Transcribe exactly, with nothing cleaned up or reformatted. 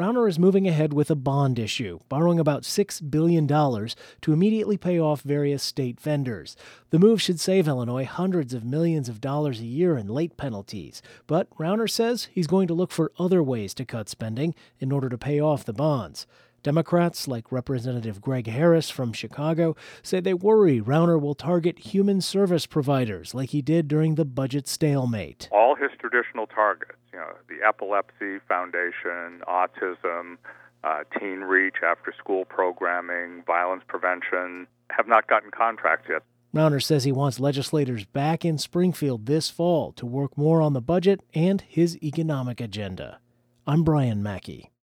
Rauner is moving ahead with a bond issue, borrowing about six billion dollars to immediately pay off various state vendors. The move should save Illinois hundreds of millions of dollars a year in late penalties, but Rauner says he's going to look for other ways to cut spending in order to pay off the bonds. Democrats, like Representative Greg Harris from Chicago, say they worry Rauner will target human service providers like he did during the budget stalemate. All his traditional targets, you know, the Epilepsy Foundation, autism, uh, teen reach, after-school programming, violence prevention, have not gotten contracts yet. Rauner says he wants legislators back in Springfield this fall to work more on the budget and his economic agenda. I'm Brian Mackey.